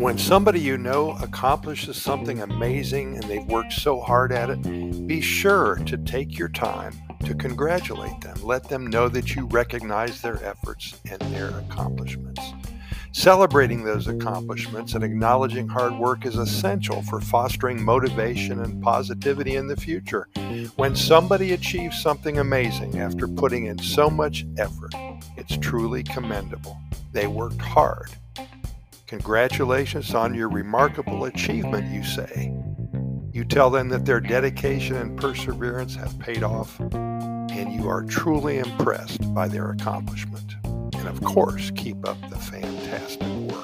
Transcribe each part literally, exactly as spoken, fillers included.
When somebody you know accomplishes something amazing and they've worked so hard at it, be sure to take your time to congratulate them. Let them know that you recognize their efforts and their accomplishments. Celebrating those accomplishments and acknowledging hard work is essential for fostering motivation and positivity in the future. When somebody achieves something amazing after putting in so much effort, it's truly commendable. They worked hard. Congratulations on your remarkable achievement, you say. You tell them that their dedication and perseverance have paid off, and you are truly impressed by their accomplishment. And of course, keep up the fantastic work.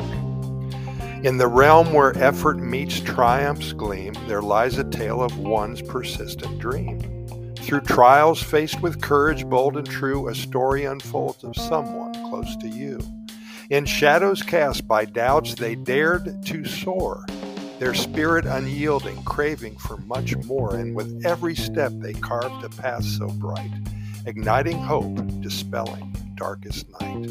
In the realm where effort meets triumph's gleam, there lies a tale of one's persistent dream. Through trials faced with courage, bold and true, a story unfolds of someone close to you. In shadows cast by doubts, they dared to soar, their spirit unyielding, craving for much more, and with every step they carved a path so bright, igniting hope, dispelling darkest night.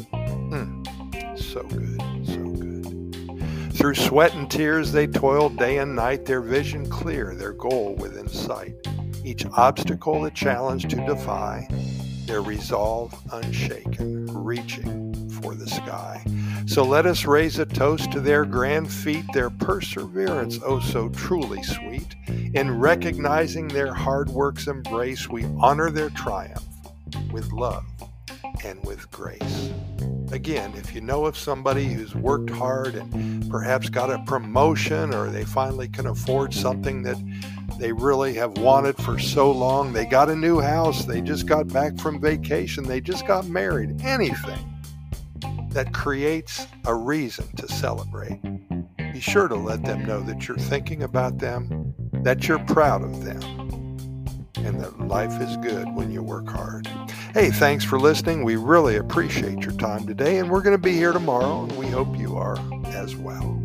Mm, so good, so good. Through sweat and tears they toiled day and night, their vision clear, their goal within sight. Each obstacle a challenge to defy, their resolve unshaken, reaching for the sky. So let us raise a toast to their grand feat, their perseverance, oh so truly sweet. In recognizing their hard work's embrace, we honor their triumph with love and with grace. Again, if you know of somebody who's worked hard and perhaps got a promotion, or they finally can afford something that they really have wanted for so long, they got a new house, they just got back from vacation, they just got married, anything that creates a reason to celebrate, be sure to let them know that you're thinking about them, that you're proud of them, and that life is good when you work hard. Hey, thanks for listening. We really appreciate your time today, and we're going to be here tomorrow, and we hope you are as well.